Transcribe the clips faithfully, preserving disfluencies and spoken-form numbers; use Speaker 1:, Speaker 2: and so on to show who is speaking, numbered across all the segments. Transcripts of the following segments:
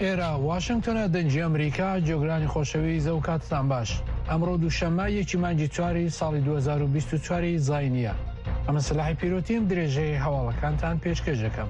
Speaker 1: ئێرە واشنگتۆنە دەنجی ئەمریکا جێگرانی خۆشەویست و کاتتان باش. ئەمڕۆ دووشەممە یەکی مانگی چواری ساڵی دوو هەزار و بیست و چوار زاینیە. ئەمە سەلاحی پیرۆتیم درێژەی هەواڵەکانتان پێشکەش دەکەم.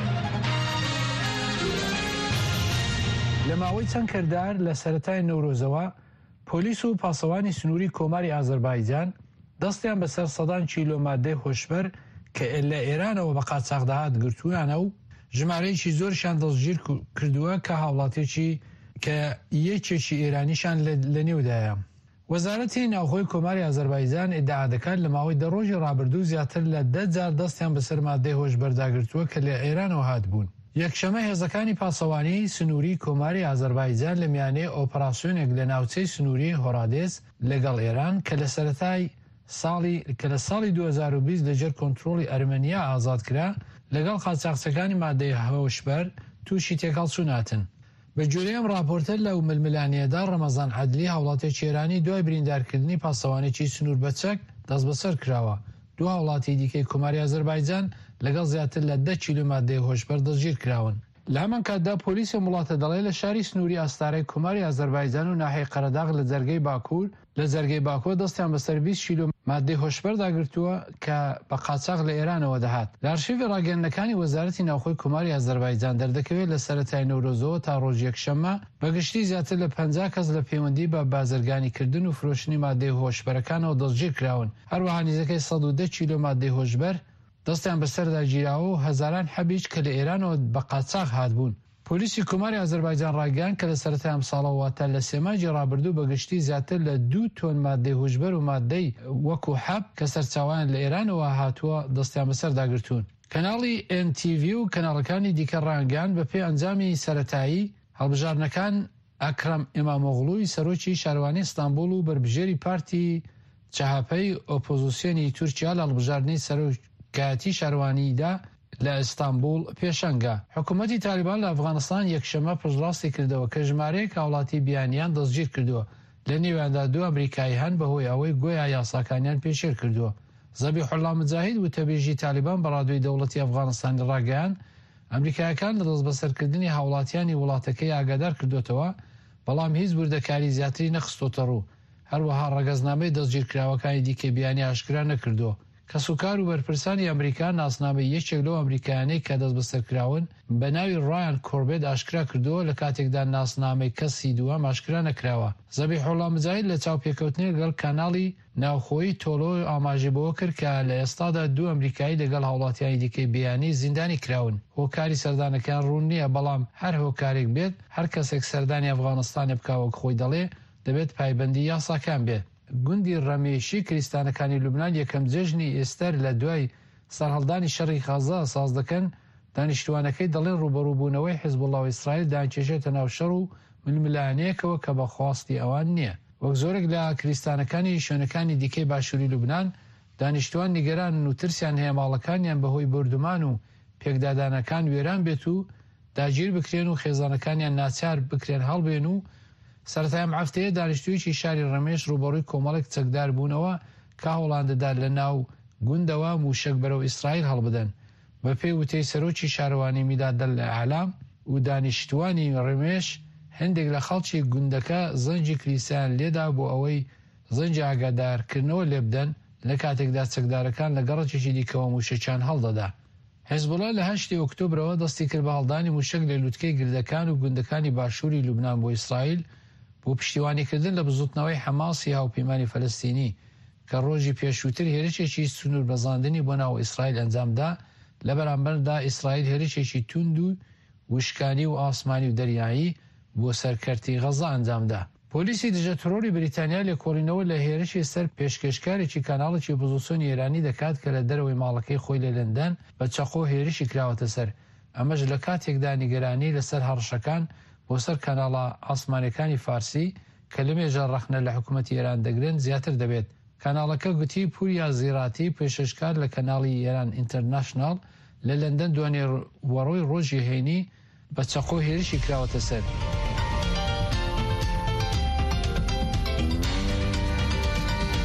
Speaker 1: لە ماوەی چەند کردار لە سەرەتای نەورۆزەوە پۆلیس و پاسەوانی سنووری کۆماری ئازەربایجان دەستیان بەسەر سەدان کیلۆ مادەی هۆشبەر کە لە ئێرانەوە بە قاچاق داهات گرتوویانە و ژمارەیەکی زۆرشان دەستگیر کردووە کە هاوڵاتێکی کە یەکێکی ئێرانیشان لە نێودایە. وەزارەتی ناوخۆی کۆماری ئازەربایجان ئیدعا دەکات لە ماوەی دە ڕۆژی ڕابردوو زیاتر لە دە جار دەستیان بەسەر مادەی هۆشبەرداگرتووە کە لە ئێرانەوە هاتبوون. یەکشەمە هێزەکانی پاسەوانی سنووری کۆماری ئازەربایجان لە میانەی ئۆپەراسیۆنێک لە ناوچەی سنووری هۆرادێس لەگەڵ ئێران کە لە سەرەتای ساڵی کە لە ساڵی دوو هەزار و بیست لەژێر کۆنتڕۆڵی ئەرمەنیا ئازاد کرا لەگەڵ قاچاقچەکانی مادەی هۆشبەر تووشی تێکەڵچووناتن. بە جوورەیەم راپۆرتە لەو ململانیەدا ڕەمەزان عەدلی هاوڵاتێکی ئێرانی دوای بریندارکردنی پاسەوانێکی سنوور بەچەک دەست بەسەر کراوە. دوو هاوڵاتی دیکەی کۆماری ئازەربایجان لەگەڵ زیاتر لە دە کیلۆ مادەی هۆشبەر دەستگیر کراون. لە هەمان کاتدا پۆلیسی وڵاتە دەڵێ لە شاری سنووری ئەستارەی کۆماری ئازەربایجان و ناحیەی قەرەداغ لە جەرگەی باکوور لە جەرگەی باکوور دەستیان بەسەر بیست کیلۆ مادەی هۆشبەر داگرتووە کە بە قاچاق لە ئێرانەوە دەهات. لە ئارشیڤی ڕاگەیاندنەکانی وەزارەتی ناوخۆی کۆماری ئازەربایجان دەردەکەوێت لە سەرەتای نەورۆزەوە تا ڕۆژ یەکشەممە بەگشتی زیاتر لە پەنجا کەس لە پەیوەندی بە بازرگانیکردن و فرۆشتنی مادەی هۆشبەرەکانەوە دەستگیر کراون. هەروەها نزیکەی سەد و دە کیلۆ مادەی هۆشبەر دەستیان بەسەردا گیراوە و هەزاران حەبیج کە لە ئێرانەوە بە قاچاق هاتبوون. پۆلیسی کۆماری ئازەربایجان ڕاگەیاند کە لە سەرەتای ئەم ساڵەوە تا لە سێ مانگی ڕابردوو بەگشتی زیاتر لە دوو تۆن مادەی هۆشبەر و مادەی وەکو حەب کە سەرچاوان لە ئێرانەوە هاتووە دەستیان بەسەر داگرتوون. کەناڵی ئێن تی ڤی و کەناڵەکانی دیکە ڕاگەیاند بە پێی ئەنجامی سەرەتایی هەڵبژارنەکان ئەکرەم ئیمامۆغڵوی سەرۆکی شارەوانی ئیستانبوڵ و بەرپژێری پارتی چەهاپەی ئۆپۆزیسیۆنی تورکیا لە هەڵبژاردننی سەرۆکایەتی شارەوانیدا لە ئیستانبوڵ پێشەنگە. حکوومەتی تالیبان لە ئەفغانستان یەکشەمە پشتڕاستی کردەوە کە ژمارەیەک هاوڵاتی بیانیان دەستگیر کردووە. لە نێواندا دوو ئەمریکایی هەن بەهۆی ئەوەی گۆیا یاساکانیان پێشێر کردووە. زەبیحوڵڵا موجاهید وتەبێژی تالیبان بە ڕادیۆی دەوڵەتی ئەفغانستانی ڕاگەیاند ئەمریکایەکان لە دەست بەسەرکردنی هاوڵاتیانی وڵاتەکەی ئاگادار کردوتەوە، بەڵام هیچ وردەکاری زیاتری نەخستۆتە ڕوو. هەروەها ڕەگەزنامەی دەستگیرکراوەکانی دیکە بیانی ئاشکرا نەکردووە. کەسوکار و بەرپرسانی ئەمریکا ناسنامەی یەکێک لەو ئەمریکایانەی کە دەست بەسەرکراون بە ناوی ڕایان کۆربێت ئاشکرا کردووە لە کاتێکدا ناسنامەی کەسی دووەم ئاشکرا نەکراوە. زەبیحوڵڵا موجاهید لە چاوپێکەوتنی لەگەڵ کاناڵی ناوخۆیی تۆلۆ ئاماژەی بەوە کرد کە لە ئێستادا دوو ئەمریکایی لەگەڵ هاوڵاتیانی دیکەی بیانی زیندانی کراون. هۆکاری سەردانەکان ڕوون نییە، بەڵام هەر هۆکارێک بێت هەر کەسێک سەردانی ئەفغانستانێ بکاوە خۆی دەڵێ دەبێت پایبەندی یاساکان بێت. گوندی ڕەمێشی کریستانەکانی لوبنان یەکەم جێژنی ئێستەر لە دوای سەرهەڵدانی شەڕی غەزا ساز دەکەن. دانیشتوانەکەی دەڵێن ڕوبەڕووبوونەوەی حیزبوڵڵا و ئیسرائیل دانکێشێتە ناو شەڕ و ململانەیەکەوە کە بەخواستی ئەوان نییە. وەک زۆرێک لە کریستانەکانی شوێنەکانی دیکەی باشووری لوبنان دانیشتوان نیگەرانن و ترسیان هەیە ماڵەکانیان بەهۆی بردومان و پێکدادانەکان وێران بێت و داگیر بکرێن و خێزانەکانیان ناچار بکرێن هەڵبێن و سەرەتای هەفتەیە دانیشتوویەکی شاری ڕەمێش ڕوبەڕووی کۆمەڵێک چەکدار بوونەوە کە هەوڵاندەدا لە ناو گوندەوە موشک بەرەو ئیسرائیل هەڵبدەن. بە پێی وتەی سەرۆکی شارەوانی میدادەل لە ئەعلام و دانیشتوانی ڕەمێش هەندێک لە خەڵکی گوندەکە زەنجی کلیسایان لێدا بۆ ئەوەی زەنجی ئاگادارکردنەوە لێ بدەن لە کاتێکدا چەکدارەکان لە گەڕەکێکی دیکەوە موشکیان هەڵدەدا. حیزبوڵڵا لە هەشتی ئۆکتۆبرەوە دەستی کرد بە هەڵدانی موشک لە لووتکەی گردەکان و گوندەکانی باشووری لوبنان بۆ ئیسرائیل بۆ پشتیوانیکردن لە بزوتنەوەی حەماسی هاوپەیمانی فەلەستینی کە ڕۆژی پێشووتر هێرشێکی سنوور بەزاندنی بۆ ناو ئیسرائیل ئەنجامدا. لە بەرامبەردا ئیسرائیل هێرشێکی توند و وشکانی و ئاسمانی و دەریایی بۆ سەرکەرتی غەزا ئەنجامدا. پۆلیسی دژە ترۆری بریتانیا لێکۆڵینەوە لە هێرشی سەر پێشکەشکارێکی کاناڵێکی ئۆپۆزیسیۆنی ئێرانی دەکات کە لە دەرەوەی ماڵەکەی خۆی لە لەندەن بە چەقۆ هێرشی کراوەتە سەر. ئەمەش لە کاتێکدا نیگەرانی لەسەر هەڕەشەکان بۆ سەر کاناڵە ئاسمانەکانی فارسی کە لەمێژە ڕەخنە لە حکوومەتی ئێران دەگرن زیاتر دەبێت. کاناڵەکە گوتی پوریا زیراتی پێشەشکار لە کەناڵی ئێران ئینتەرناشنال لە لەندەن دوانێ وەڕۆی ڕۆژی هەینی بە چەقۆ هێرشی کراوەتە سەر.